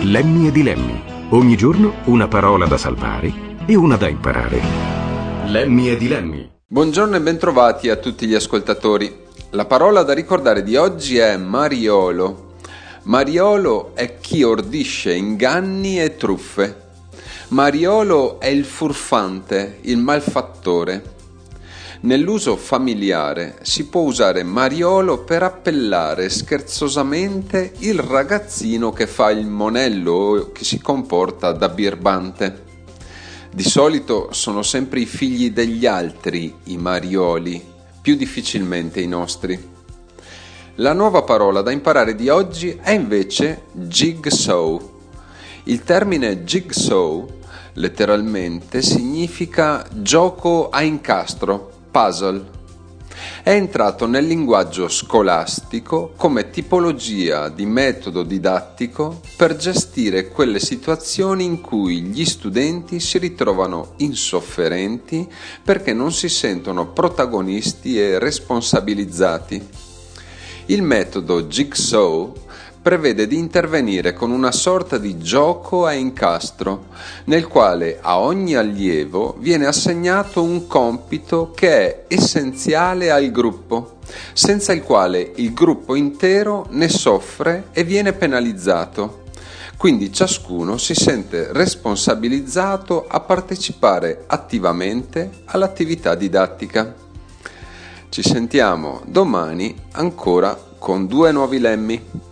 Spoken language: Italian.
Lemmy e Dilemmi. Ogni giorno una parola da salvare e una da imparare. Lemmy e Dilemmi. Buongiorno e bentrovati a tutti gli ascoltatori. La parola da ricordare di oggi è mariolo. Mariolo è chi ordisce inganni e truffe. Mariolo è il furfante, il malfattore. Nell'uso familiare si può usare mariolo per appellare scherzosamente il ragazzino che fa il monello o che si comporta da birbante. Di solito sono sempre i figli degli altri i marioli, più difficilmente i nostri. La nuova parola da imparare di oggi è invece jigsaw. Il termine jigsaw letteralmente significa gioco a incastro, puzzle. È entrato nel linguaggio scolastico come tipologia di metodo didattico per gestire quelle situazioni in cui gli studenti si ritrovano insofferenti perché non si sentono protagonisti e responsabilizzati. Il metodo jigsaw prevede di intervenire con una sorta di gioco a incastro, nel quale a ogni allievo viene assegnato un compito che è essenziale al gruppo, senza il quale il gruppo intero ne soffre e viene penalizzato. Quindi ciascuno si sente responsabilizzato a partecipare attivamente all'attività didattica. Ci sentiamo domani ancora con 2 nuovi lemmi.